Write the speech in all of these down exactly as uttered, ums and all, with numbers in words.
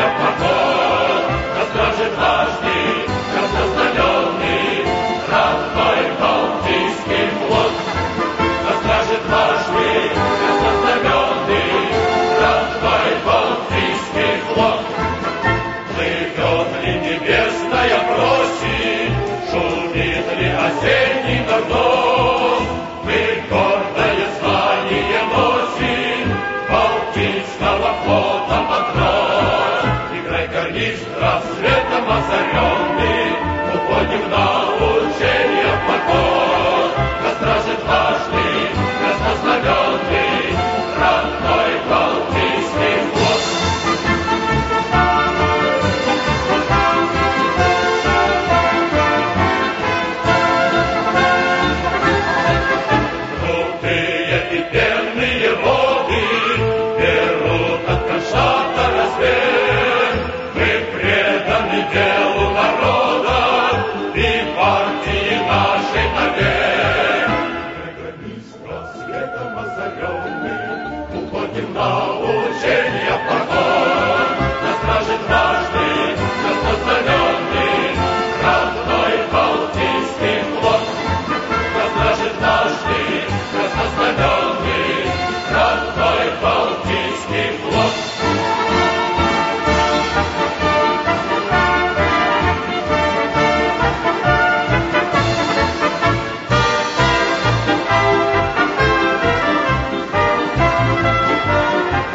поход, на страже дважды краснознаменный, родной Балтийский флот. На страже дважды краснознаменный, родной Балтийский флот. Плывет ли небесная просить, шумит ли осенний догон, мы гордое звание носим Балтийского флота патрон. Играй гарнист рассветом озаренный, уходим на учение в поход. На страже дважды краснознаменный, родной Балтийский флот. Крутые и пенные воды берут от Кронштадта рассвет. Мы преданы делу народа и партии нашей навек. Границ рассветом озаренный, уходим на учение в поход. На страже дважды краснознаменный, родной Балтийский флот. На страже дважды краснознаменный, родной Балтийский флот.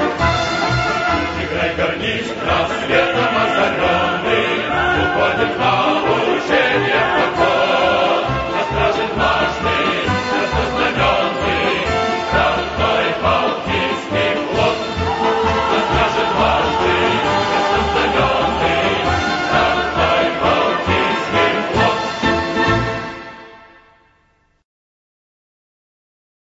Играй гарнист рассветом озаренный, уходим на